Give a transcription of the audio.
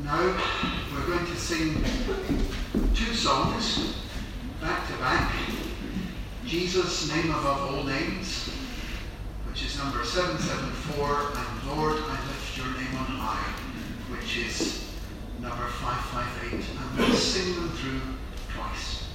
Now we're going to sing two songs back to back. Jesus, Name Above All Names, which is number 774, and Lord, I Lift Your Name on High, which is number 558, and we'll sing them through twice.